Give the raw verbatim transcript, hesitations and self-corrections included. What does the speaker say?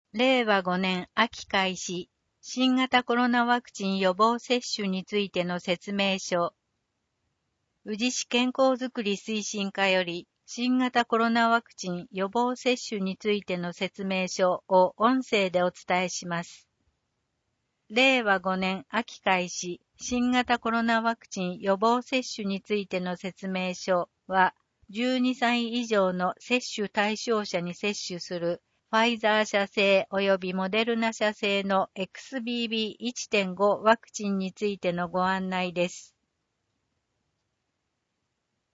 れいわごねん秋開始、新型コロナワクチン予防接種についての説明書。宇治市健康づくり推進課より、新型コロナワクチン予防接種についての説明書を音声でお伝えします。れいわごねん秋開始、新型コロナワクチン予防接種についての説明書は、じゅうにさい以上の接種対象者に接種するファイザー社製及びモデルナ社製の エックスビービーいちてんご ワクチンについてのご案内です。